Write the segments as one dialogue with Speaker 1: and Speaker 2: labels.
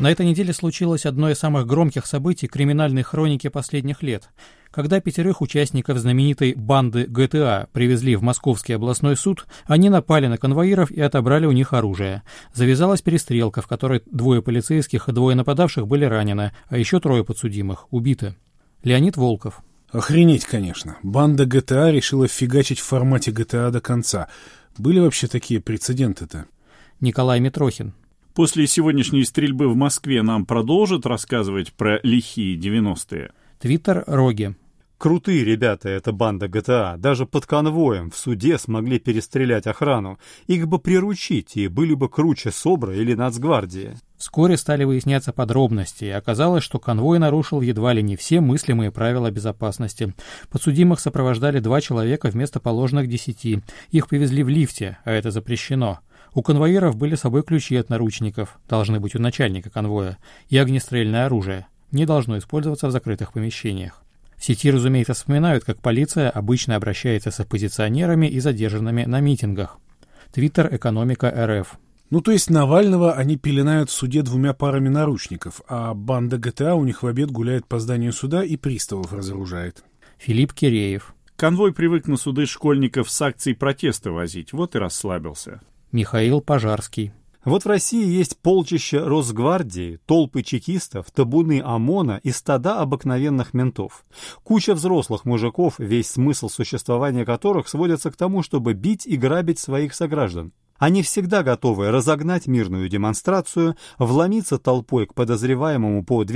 Speaker 1: На этой неделе случилось одно из самых громких событий криминальной хроники последних лет. Когда 5 участников знаменитой банды ГТА привезли в Московский областной суд, они напали на конвоиров и отобрали у них оружие. Завязалась перестрелка, в которой 2 полицейских и 2 нападавших были ранены, а еще 3 подсудимых убиты. Леонид Волков.
Speaker 2: Охренеть, конечно. Банда ГТА решила фигачить в формате ГТА до конца. Были вообще такие прецеденты-то?
Speaker 1: Николай Митрохин.
Speaker 3: После сегодняшней стрельбы в Москве нам продолжат рассказывать про лихие 90-е?
Speaker 1: Твиттер Роги.
Speaker 4: Крутые ребята, эта банда ГТА. Даже под конвоем в суде смогли перестрелять охрану. Их бы приручить, и были бы круче СОБРа или Нацгвардии.
Speaker 1: Вскоре стали выясняться подробности, и оказалось, что конвой нарушил едва ли не все мыслимые правила безопасности. Подсудимых сопровождали 2 человека вместо положенных 10. Их повезли в лифте, а это запрещено. У конвоиров были с собой ключи от наручников, должны быть у начальника конвоя, и огнестрельное оружие. Не должно использоваться в закрытых помещениях. В сети, разумеется, вспоминают, как полиция обычно обращается с оппозиционерами и задержанными на митингах. Твиттер «Экономика РФ».
Speaker 2: То есть Навального они пеленают в суде 2 парами наручников, а банда ГТА у них в обед гуляет по зданию суда и приставов разоружает.
Speaker 1: Филипп Киреев.
Speaker 3: Конвой привык на суды школьников с акцией протеста возить, вот и расслабился.
Speaker 1: Михаил Пожарский.
Speaker 4: Вот в России есть полчища Росгвардии, толпы чекистов, табуны ОМОНа и стада обыкновенных ментов. Куча взрослых мужиков, весь смысл существования которых сводится к тому, чтобы бить и грабить своих сограждан. Они всегда готовы разогнать мирную демонстрацию, вломиться толпой к подозреваемому по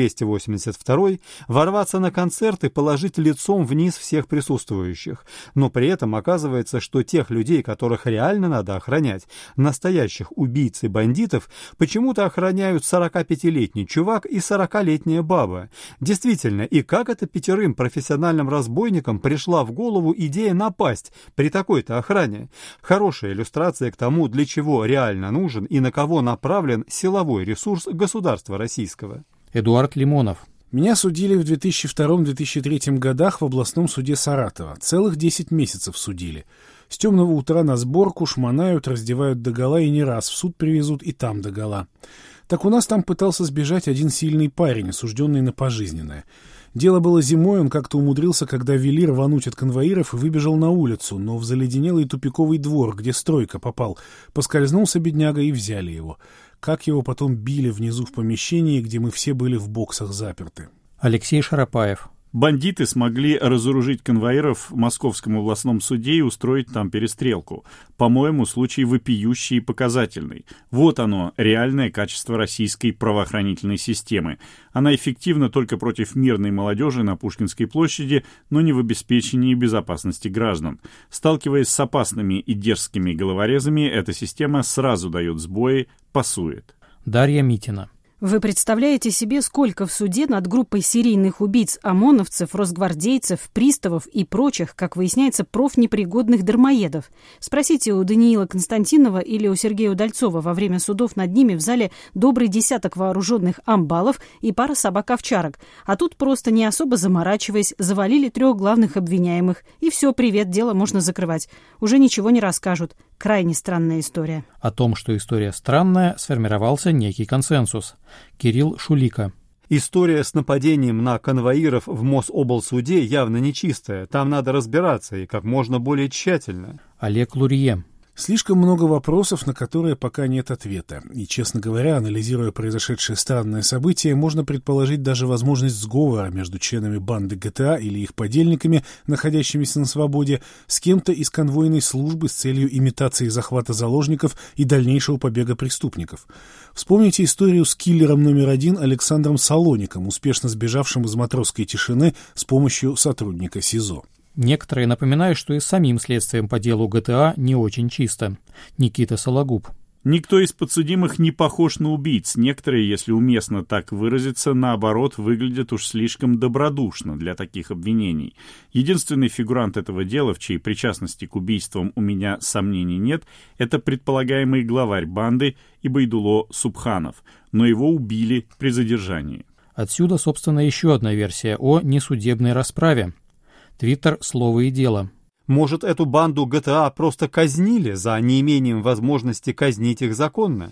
Speaker 4: 282, ворваться на концерт и положить лицом вниз всех присутствующих. Но при этом оказывается, что тех людей, которых реально надо охранять, настоящих убийц и бандитов, почему-то охраняют 45-летний чувак и 40-летняя баба. Действительно, и как это 5 профессиональным разбойникам пришла в голову идея напасть при такой-то охране? Хорошая иллюстрация к тому, для чего реально нужен и на кого направлен силовой ресурс государства российского.
Speaker 1: Эдуард Лимонов.
Speaker 2: Меня судили в 2002-2003 годах в областном суде Саратова. Целых 10 месяцев судили. С темного утра на сборку шмонают, раздевают догола и не раз в суд привезут и там догола. Так у нас там пытался сбежать один сильный парень, осужденный на пожизненное. Дело было зимой, он как-то умудрился, когда вели рвануть от конвоиров, и выбежал на улицу, но в заледенелый тупиковый двор, где стройка попал, поскользнулся бедняга и взяли его. Как его потом били внизу в помещении, где мы все были в боксах заперты.
Speaker 1: Алексей Шарапаев.
Speaker 3: Бандиты смогли разоружить конвоиров в Московском областном суде и устроить там перестрелку. По-моему, случай вопиющий и показательный. Вот оно, реальное качество российской правоохранительной системы. Она эффективна только против мирной молодежи на Пушкинской площади, но не в обеспечении безопасности граждан. Сталкиваясь с опасными и дерзкими головорезами, эта система сразу дает сбои, пасует.
Speaker 1: Дарья Митина.
Speaker 5: Вы представляете себе, сколько в суде над группой серийных убийц ОМОНовцев, росгвардейцев, приставов и прочих, как выясняется, профнепригодных дармоедов? Спросите у Даниила Константинова или у Сергея Удальцова. Во время судов над ними в зале добрый десяток вооруженных амбалов и пара собак-овчарок. А тут просто не особо заморачиваясь, завалили 3 главных обвиняемых. И все, привет, дело можно закрывать. Уже ничего не расскажут. Крайне странная история.
Speaker 1: О том, что история странная, сформировался некий консенсус. Кирилл Шулика.
Speaker 4: История с нападением на конвоиров в Мособлсуде явно нечистая. Там надо разбираться и как можно более тщательно.
Speaker 1: Олег Лурье.
Speaker 2: Слишком много вопросов, на которые пока нет ответа. И, честно говоря, анализируя произошедшее странное событие, можно предположить даже возможность сговора между членами банды ГТА или их подельниками, находящимися на свободе, с кем-то из конвойной службы с целью имитации захвата заложников и дальнейшего побега преступников. Вспомните историю с киллером номер 1 Александром Салоником, успешно сбежавшим из матросской тишины с помощью сотрудника СИЗО.
Speaker 1: Некоторые напоминают, что и с самим следствием по делу ГТА не очень чисто. Никита Сологуб.
Speaker 3: Никто из подсудимых не похож на убийц. Некоторые, если уместно так выразиться, наоборот, выглядят уж слишком добродушно для таких обвинений. Единственный фигурант этого дела, в чьей причастности к убийствам у меня сомнений нет, это предполагаемый главарь банды Ибайдулло Субханов. Но его убили при задержании.
Speaker 1: Отсюда, собственно, еще одна версия о несудебной расправе. Твиттер «Слово и дело».
Speaker 4: Может, эту банду ГТА просто казнили за неимением возможности казнить их законно?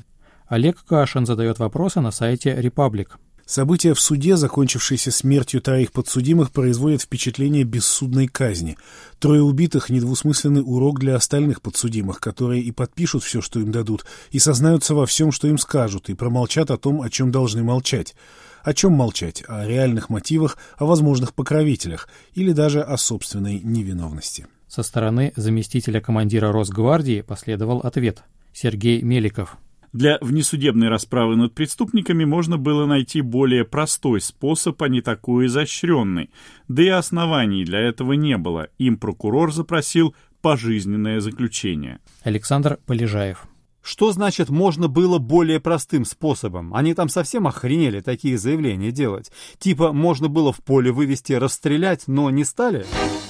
Speaker 1: Олег Кашин задает вопросы на сайте «Репаблик».
Speaker 2: События в суде, закончившиеся смертью 3 подсудимых, производят впечатление бессудной казни. 3 убитых — недвусмысленный урок для остальных подсудимых, которые и подпишут все, что им дадут, и сознаются во всем, что им скажут, и промолчат о том, о чем должны молчать. О чем молчать? О реальных мотивах, о возможных покровителях или даже о собственной невиновности.
Speaker 1: Со стороны заместителя командира Росгвардии последовал ответ. Сергей Меликов.
Speaker 3: Для внесудебной расправы над преступниками можно было найти более простой способ, а не такой изощренный. Да и оснований для этого не было. Им прокурор запросил пожизненное заключение.
Speaker 1: Александр Полежаев.
Speaker 4: Что значит можно было более простым способом? Они там совсем охренели такие заявления делать. Типа можно было в поле вывести, расстрелять, но не стали?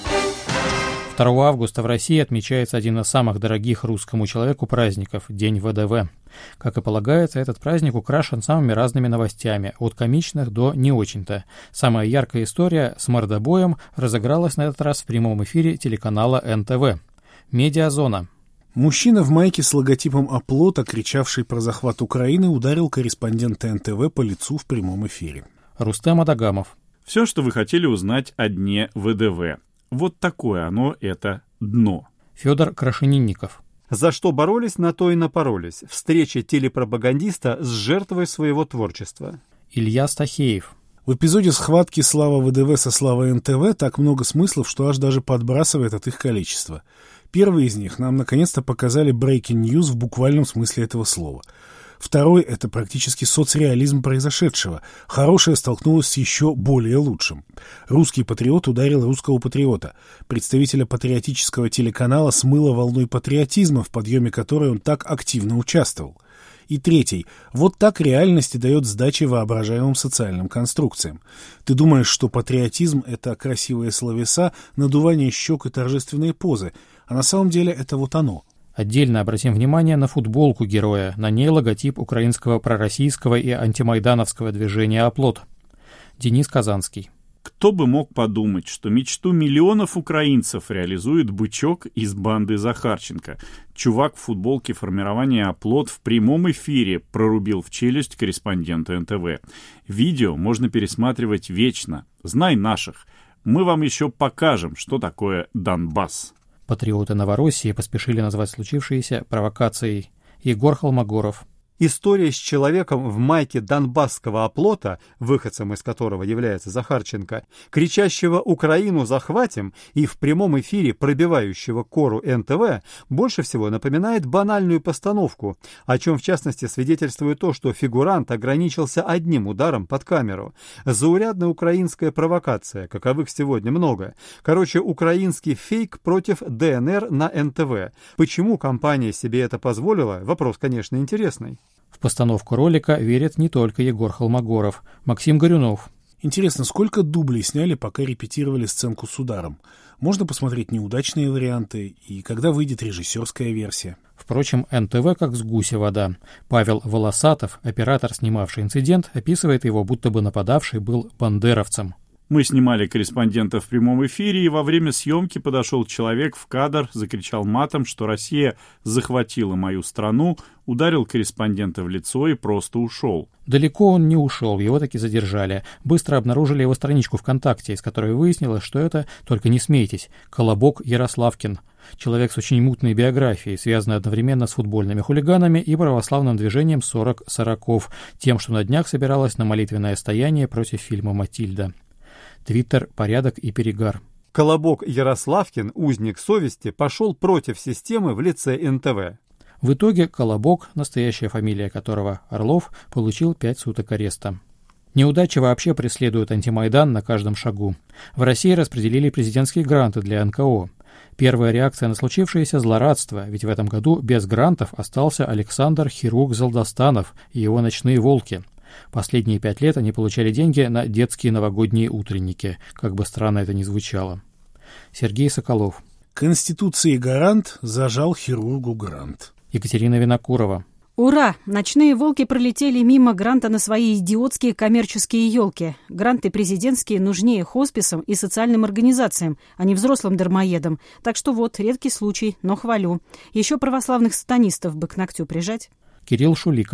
Speaker 1: 2 августа в России отмечается один из самых дорогих русскому человеку праздников – День ВДВ. Как и полагается, этот праздник украшен самыми разными новостями, от комичных до не очень-то. Самая яркая история с мордобоем разыгралась на этот раз в прямом эфире телеканала НТВ. Медиазона.
Speaker 2: Мужчина в майке с логотипом оплота, кричавший про захват Украины, ударил корреспондента НТВ по лицу в прямом эфире.
Speaker 1: Рустем Адагамов.
Speaker 3: Все, что вы хотели узнать о дне ВДВ. Вот такое оно, это дно.
Speaker 1: Федор Крашенинников.
Speaker 4: За что боролись, на то и напоролись. Встреча телепропагандиста с жертвой своего творчества.
Speaker 1: Илья Стахеев.
Speaker 2: В эпизоде схватки «Слава ВДВ» со «Славой НТВ» так много смыслов, что аж даже подбрасывает от их количества. Первый из них нам наконец-то показали breaking news в буквальном смысле этого слова. Второй — это практически соцреализм произошедшего. Хорошее столкнулось с еще более лучшим. Русский патриот ударил русского патриота. Представителя патриотического телеканала смыло волной патриотизма, в подъеме которой он так активно участвовал. И третий. Вот так реальности дает сдачи воображаемым социальным конструкциям. Ты думаешь, что патриотизм — это красивые словеса, надувание щек и торжественные позы, а на самом деле это вот оно.
Speaker 1: Отдельно обратим внимание на футболку героя. На ней логотип украинского пророссийского и антимайдановского движения «Оплот». Денис Казанский.
Speaker 3: Кто бы мог подумать, что мечту миллионов украинцев реализует бычок из банды Захарченко. Чувак в футболке формирования «Оплот» в прямом эфире прорубил в челюсть корреспондента НТВ. Видео можно пересматривать вечно. Знай наших. Мы вам еще покажем, что такое Донбасс.
Speaker 1: Патриоты Новороссии поспешили назвать случившееся провокацией. Егор Холмогоров.
Speaker 4: История с человеком в майке донбасского оплота, выходцем из которого является Захарченко, кричащего «Украину захватим» и в прямом эфире пробивающего кору НТВ, больше всего напоминает банальную постановку, о чем в частности свидетельствует то, что фигурант ограничился одним ударом под камеру. Заурядная украинская провокация, каковых сегодня много. Короче, украинский фейк против ДНР на НТВ. Почему компания себе это позволила? Вопрос, конечно, интересный.
Speaker 1: В постановку ролика верит не только Егор Холмогоров. Максим Горюнов.
Speaker 2: Интересно, сколько дублей сняли, пока репетировали сценку с ударом? Можно посмотреть неудачные варианты и когда выйдет режиссерская версия.
Speaker 1: Впрочем, НТВ как с гуся вода. Павел Волосатов, оператор, снимавший инцидент, описывает его, будто бы нападавший был бандеровцем.
Speaker 3: Мы снимали корреспондента в прямом эфире, и во время съемки подошел человек в кадр, закричал матом, что Россия захватила мою страну, ударил корреспондента в лицо и просто ушел.
Speaker 1: Далеко он не ушел, его таки задержали. Быстро обнаружили его страничку ВКонтакте, из которой выяснилось, что это, только не смейтесь, Колобок Ярославкин. Человек с очень мутной биографией, связанный одновременно с футбольными хулиганами и православным движением 40-40, тем, что на днях собиралось на молитвенное стояние против фильма «Матильда». Твиттер, порядок и перегар.
Speaker 4: Колобок Ярославкин, узник совести, пошел против системы в лице НТВ.
Speaker 1: В итоге Колобок, настоящая фамилия которого Орлов, получил 5 суток ареста. Неудачи вообще преследуют антимайдан на каждом шагу. В России распределили президентские гранты для НКО. Первая реакция на случившееся – злорадство, ведь в этом году без грантов остался Александр Хирург Залдостанов и его «Ночные волки». Последние 5 лет они получали деньги на детские новогодние утренники, как бы странно это ни звучало. Сергей Соколов.
Speaker 2: Конституции гарант зажал хирургу грант.
Speaker 1: Екатерина Винокурова.
Speaker 5: Ура! Ночные волки пролетели мимо гранта на свои идиотские коммерческие елки. Гранты президентские нужнее хосписам и социальным организациям, а не взрослым дармоедам. Так что вот, редкий случай, но хвалю. Еще православных сатанистов бы к ногтю прижать.
Speaker 1: Кирилл Шулика.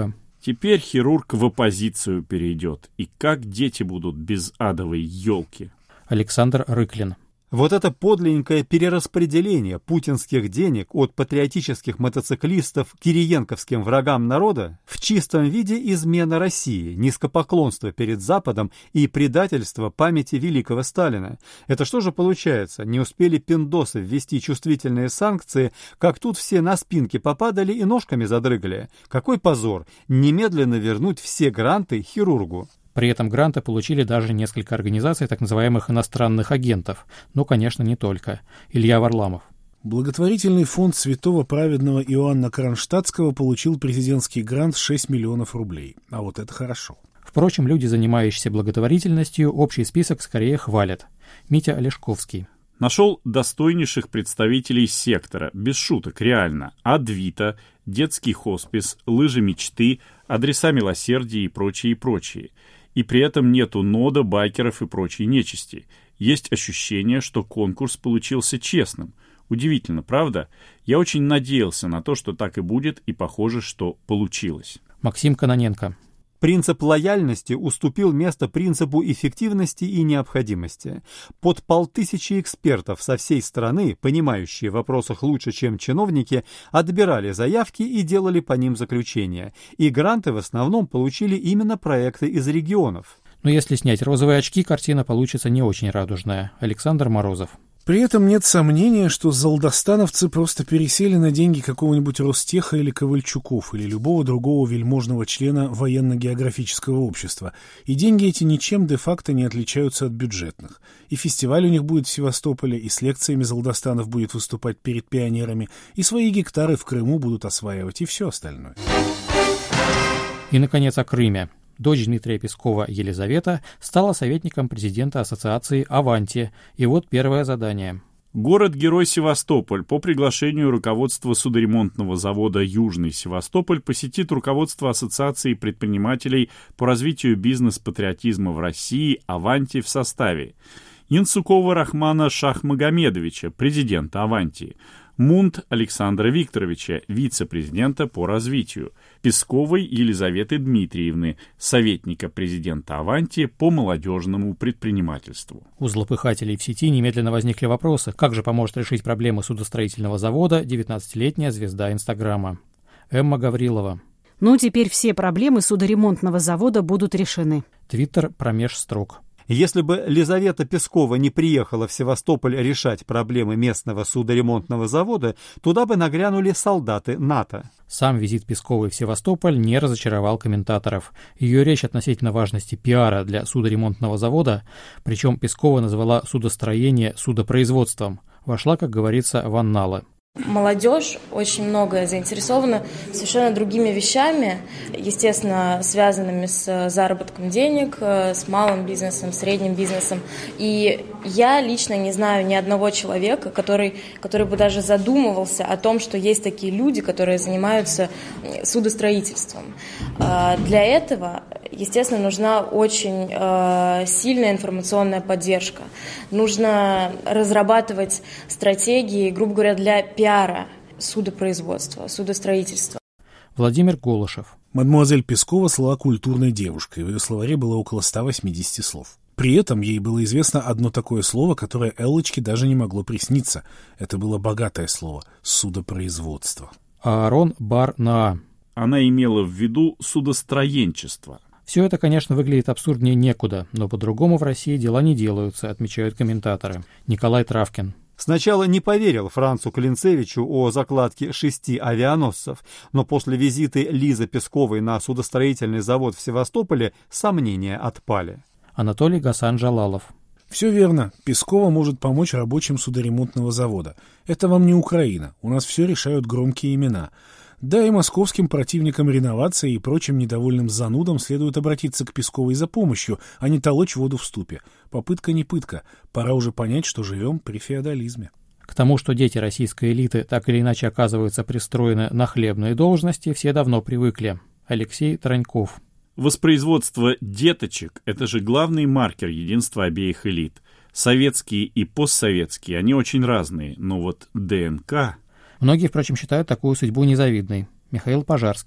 Speaker 3: Теперь хирург в оппозицию перейдет. И как дети будут без адовой елки?
Speaker 1: Александр Рыклин.
Speaker 4: Вот это подлинненькое перераспределение путинских денег от патриотических мотоциклистов к кириенковским врагам народа в чистом виде измена России, низкопоклонство перед Западом и предательство памяти великого Сталина. Это что же получается? Не успели пиндосы ввести чувствительные санкции, как тут все на спинке попадали и ножками задрыгали. Какой позор! Немедленно вернуть все гранты хирургу.
Speaker 1: При этом гранты получили даже несколько организаций так называемых иностранных агентов. Но, конечно, не только. Илья Варламов.
Speaker 2: Благотворительный фонд святого праведного Иоанна Кронштадтского получил президентский грант 6 миллионов рублей. А вот это хорошо.
Speaker 1: Впрочем, люди, занимающиеся благотворительностью, общий список скорее хвалят. Митя Олешковский.
Speaker 3: Нашел достойнейших представителей сектора, без шуток, реально. Адвита, детский хоспис, лыжи мечты, адреса милосердия и прочее. И при этом нету нода, байкеров и прочей нечисти. Есть ощущение, что конкурс получился честным. Удивительно, правда? Я очень надеялся на то, что так и будет, и похоже, что получилось.
Speaker 1: Максим Кононенко.
Speaker 4: Принцип лояльности уступил место принципу эффективности и необходимости. Под 500 экспертов со всей страны, понимающие в вопросах лучше, чем чиновники, отбирали заявки и делали по ним заключения. И гранты в основном получили именно проекты из регионов.
Speaker 1: Но если снять розовые очки, картина получится не очень радужная. Александр Морозов.
Speaker 2: При этом нет сомнения, что залдостановцы просто пересели на деньги какого-нибудь Ростеха или Ковальчуков, или любого другого вельможного члена военно-географического общества. И деньги эти ничем де-факто не отличаются от бюджетных. И фестиваль у них будет в Севастополе, и с лекциями залдостанов будет выступать перед пионерами, и свои гектары в Крыму будут осваивать, и все остальное.
Speaker 1: И, наконец, о Крыме. Дочь Дмитрия Пескова Елизавета стала советником президента ассоциации «Аванти». И вот первое задание.
Speaker 3: Город-герой Севастополь по приглашению руководства судоремонтного завода «Южный Севастополь» посетит руководство Ассоциации предпринимателей по развитию бизнес-патриотизма в России «Аванти» в составе Янцукова Рахмана Шахмагомедовича, президента «Аванти», Мунт Александра Викторовича, вице-президента по развитию, Песковой Елизаветы Дмитриевны, советника президента «Аванти» по молодежному предпринимательству.
Speaker 1: У злопыхателей в сети немедленно возникли вопросы, как же поможет решить проблемы судостроительного завода 19-летняя звезда Инстаграма. Эмма Гаврилова.
Speaker 5: Ну, теперь все проблемы судоремонтного завода будут решены.
Speaker 1: Твиттер промеж строк.
Speaker 4: Если бы Лизавета Пескова не приехала в Севастополь решать проблемы местного судоремонтного завода, туда бы нагрянули солдаты НАТО.
Speaker 1: Сам визит Песковой в Севастополь не разочаровал комментаторов. Ее речь относительно важности пиара для судоремонтного завода, причем Пескова назвала судостроение судопроизводством, вошла, как говорится, в анналы.
Speaker 6: Молодежь очень многое заинтересована совершенно другими вещами, естественно, связанными с заработком денег, с малым бизнесом, средним бизнесом. И я лично не знаю ни одного человека, который бы даже задумывался о том, что есть такие люди, которые занимаются судостроительством. Для этого, естественно, нужна очень сильная информационная поддержка. Нужно разрабатывать стратегии, грубо говоря, для пиара судопроизводства, судостроительства.
Speaker 1: Владимир Голышев.
Speaker 2: Мадемуазель Пескова слыла культурной девушкой, в ее словаре было около 180 слов. При этом ей было известно одно такое слово, которое Эллочке даже не могло присниться. Это было богатое слово – судопроизводство.
Speaker 1: Аарон Бар-Наа.
Speaker 3: Она имела в виду судостроенчество.
Speaker 1: Все это, конечно, выглядит абсурднее некуда, но по-другому в России дела не делаются, отмечают комментаторы. Николай Травкин.
Speaker 4: Сначала не поверил Францу Клинцевичу о закладке 6 авианосцев, но после визита Лизы Песковой на судостроительный завод в Севастополе сомнения отпали.
Speaker 1: Анатолий Гасан-Джалалов.
Speaker 2: Все верно. Пескова может помочь рабочим судоремонтного завода. Это вам не Украина. У нас все решают громкие имена. Да и московским противникам реновации и прочим недовольным занудам следует обратиться к Песковой за помощью, а не толочь воду в ступе. Попытка не пытка. Пора уже понять, что живем при феодализме.
Speaker 1: К тому, что дети российской элиты так или иначе оказываются пристроены на хлебные должности, все давно привыкли. Алексей Траньков.
Speaker 3: Воспроизводство деточек – это же главный маркер единства обеих элит. Советские и постсоветские, они очень разные, но вот ДНК...
Speaker 1: Многие, впрочем, считают такую судьбу незавидной. Михаил Пожарский.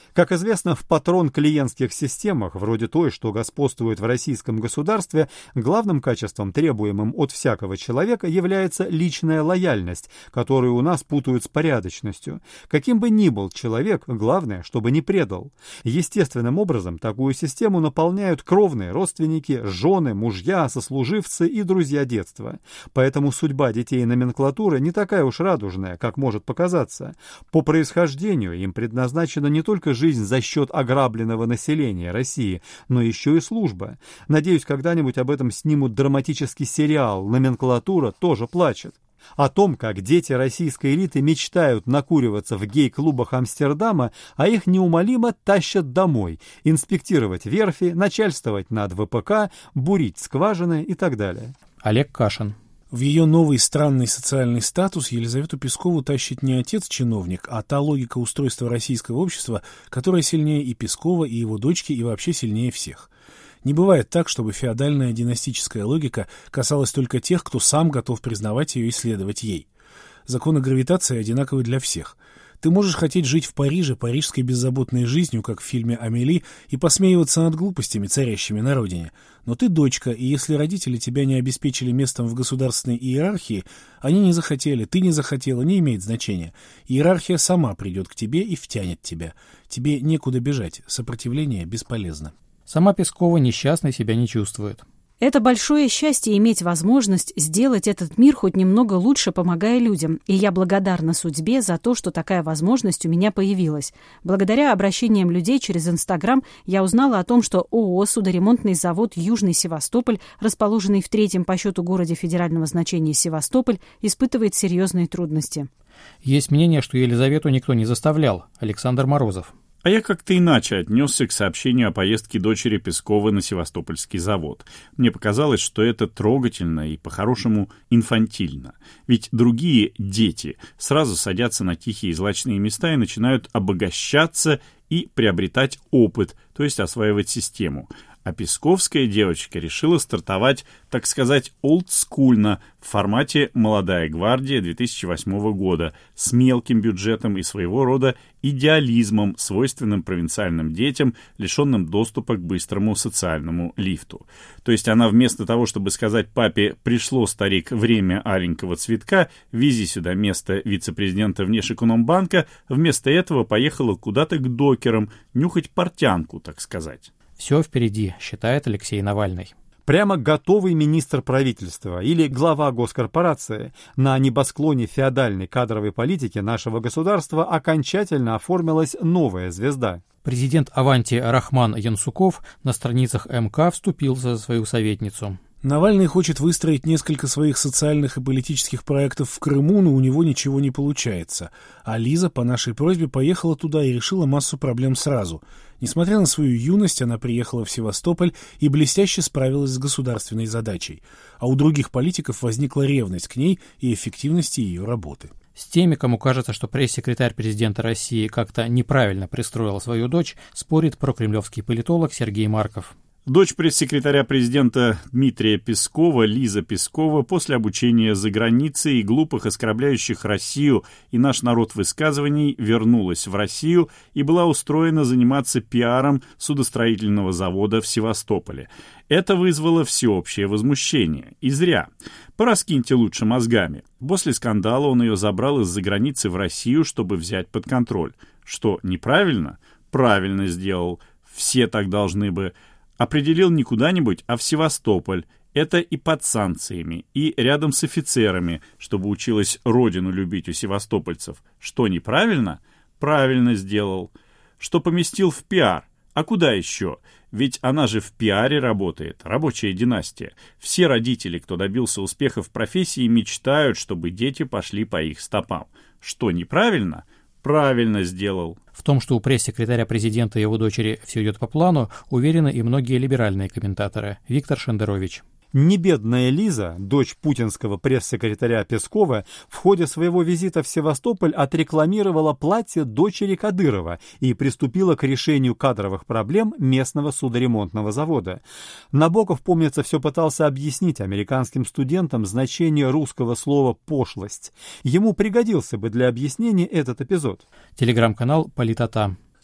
Speaker 4: Как известно, в патрон-клиентских системах, вроде той, что господствует в российском государстве, главным качеством, требуемым от всякого человека, является личная лояльность, которую у нас путают с порядочностью. Каким бы ни был человек, главное, чтобы не предал. Естественным образом такую систему наполняют кровные родственники, жены, мужья, сослуживцы и друзья детства. Поэтому судьба детей номенклатуры не такая уж радужная, как может показаться. По происхождению им предназначена не только жизнь за счет ограбленного населения России, но еще и служба. Надеюсь, когда-нибудь об этом снимут драматический сериал «Номенклатура тоже плачет». О том, как дети российской элиты мечтают накуриваться в гей-клубах Амстердама, а их неумолимо тащат домой, инспектировать верфи, начальствовать над ВПК, бурить скважины и так далее.
Speaker 1: Олег Кашин.
Speaker 2: В ее новый странный социальный статус Елизавету Пескову тащит не отец-чиновник, а та логика устройства российского общества, которая сильнее и Пескова, и его дочки, и вообще сильнее всех. Не бывает так, чтобы феодальная династическая логика касалась только тех, кто сам готов признавать ее и следовать ей. Законы гравитации одинаковы для всех. Ты можешь хотеть жить в Париже парижской беззаботной жизнью, как в фильме «Амели», и посмеиваться над глупостями, царящими на родине. Но ты дочка, и если родители тебя не обеспечили местом в государственной иерархии, они не захотели, ты не захотела, не имеет значения. Иерархия сама придет к тебе и втянет тебя. Тебе некуда бежать, сопротивление бесполезно.
Speaker 1: Сама Пескова несчастной себя не чувствует.
Speaker 5: Это большое счастье иметь возможность сделать этот мир хоть немного лучше, помогая людям. И я благодарна судьбе за то, что такая возможность у меня появилась. Благодаря обращениям людей через Инстаграм я узнала о том, что ООО «Судоремонтный завод Южный Севастополь», расположенный в 3-м по счету городе федерального значения Севастополь, испытывает серьезные трудности.
Speaker 1: Есть мнение, что Елизавету никто не заставлял. Александр Морозов.
Speaker 3: А я как-то иначе отнесся к сообщению о поездке дочери Песковой на Севастопольский завод. Мне показалось, что это трогательно и, по-хорошему, инфантильно. Ведь другие дети сразу садятся на тихие и злачные места и начинают обогащаться и приобретать опыт, то есть осваивать систему. А песковская девочка решила стартовать, так сказать, олдскульно, в формате «Молодая гвардия» 2008 года, с мелким бюджетом и своего рода идеализмом, свойственным провинциальным детям, лишенным доступа к быстрому социальному лифту. То есть она вместо того, чтобы сказать папе «пришло, старик, время аленького цветка, вези сюда место вице-президента Внешэкономбанка», вместо этого поехала куда-то к докерам, нюхать портянку, так сказать.
Speaker 1: Все впереди, считает Алексей Навальный.
Speaker 4: Прямо готовый министр правительства или глава госкорпорации на небосклоне феодальной кадровой политики нашего государства окончательно оформилась новая звезда.
Speaker 1: Президент Аванти Рахман Янсуков на страницах МК вступился за свою советницу.
Speaker 2: Навальный хочет выстроить несколько своих социальных и политических проектов в Крыму, но у него ничего не получается. А Лиза по нашей просьбе поехала туда и решила массу проблем сразу. Несмотря на свою юность, она приехала в Севастополь и блестяще справилась с государственной задачей. А у других политиков возникла ревность к ней и эффективности ее работы.
Speaker 1: С теми, кому кажется, что пресс-секретарь президента России как-то неправильно пристроил свою дочь, спорит прокремлевский политолог Сергей Марков.
Speaker 3: Дочь пресс-секретаря президента Дмитрия Пескова, Лиза Пескова, после обучения за границей и глупых, оскорбляющих Россию и наш народ высказываний, вернулась в Россию и была устроена заниматься пиаром судостроительного завода в Севастополе. Это вызвало всеобщее возмущение. И зря. Пораскиньте лучше мозгами. После скандала он ее забрал из-за границы в Россию, чтобы взять под контроль. Что, неправильно? Правильно сделал. Все так должны бы. Определил не куда-нибудь, а в Севастополь. Это и под санкциями, и рядом с офицерами, чтобы училась родину любить у севастопольцев. Что неправильно? Правильно сделал. Что поместил в пиар. А куда еще? Ведь она же в пиаре работает, рабочая династия. Все родители, кто добился успеха в профессии, мечтают, чтобы дети пошли по их стопам. Что неправильно? Правильно сделал.
Speaker 1: В том, что у пресс-секретаря президента и его дочери все идет по плану, уверены и многие либеральные комментаторы. Виктор Шендерович.
Speaker 4: Небедная Лиза, дочь путинского пресс-секретаря Пескова, в ходе своего визита в Севастополь отрекламировала платье дочери Кадырова и приступила к решению кадровых проблем местного судоремонтного завода. Набоков, помнится, все пытался объяснить американским студентам значение русского слова «пошлость». Ему пригодился бы для объяснения этот эпизод.
Speaker 1: Телеграм-канал «Политота».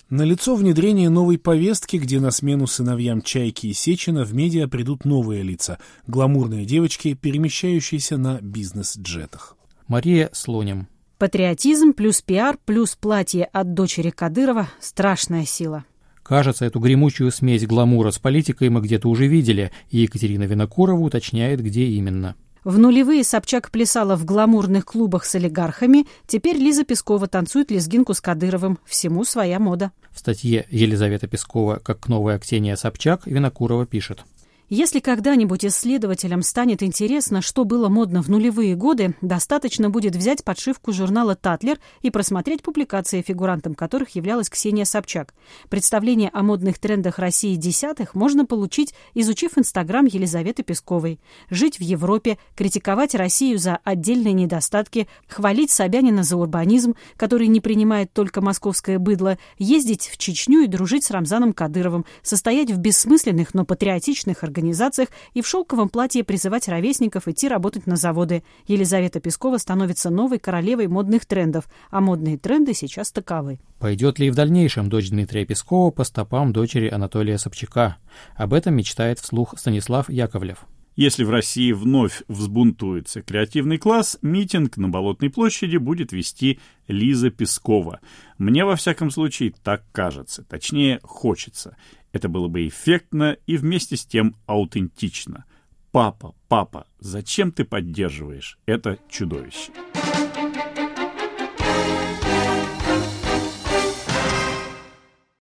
Speaker 2: Налицо внедрение новой повестки, где на смену сыновьям Чайки и Сечина в медиа придут новые лица – гламурные девочки, перемещающиеся на бизнес-джетах.
Speaker 1: Мария Слоним.
Speaker 5: Патриотизм плюс пиар плюс платье от дочери Кадырова – страшная сила.
Speaker 1: Кажется, эту гремучую смесь гламура с политикой мы где-то уже видели, и Екатерина Винокурова уточняет, где именно.
Speaker 5: В нулевые Собчак плясала в гламурных клубах с олигархами, теперь Лиза Пескова танцует лезгинку с Кадыровым. Всему своя мода.
Speaker 1: В статье Елизавета Пескова «Как новая Ксения Собчак» Винокурова пишет.
Speaker 5: Если когда-нибудь исследователям станет интересно, что было модно в нулевые годы, достаточно будет взять подшивку журнала «Татлер» и просмотреть публикации, фигурантом которых являлась Ксения Собчак. Представление о модных трендах России десятых можно получить, изучив Инстаграм Елизаветы Песковой. Жить в Европе, критиковать Россию за отдельные недостатки, хвалить Собянина за урбанизм, который не принимает только московское быдло, ездить в Чечню и дружить с Рамзаном Кадыровым, состоять в бессмысленных, но патриотичных организациях и в шелковом платье призывать ровесников идти работать на заводы. Елизавета Пескова становится новой королевой модных трендов, а модные тренды сейчас таковы.
Speaker 1: Пойдет ли и в дальнейшем дочь Дмитрия Пескова по стопам дочери Анатолия Собчака? Об этом мечтает вслух Станислав Яковлев.
Speaker 3: Если в России вновь взбунтуется креативный класс, митинг на Болотной площади будет вести Лиза Пескова. Мне, во всяком случае, так кажется. Точнее, хочется. Это было бы эффектно и вместе с тем аутентично. Папа, зачем ты поддерживаешь это чудовище?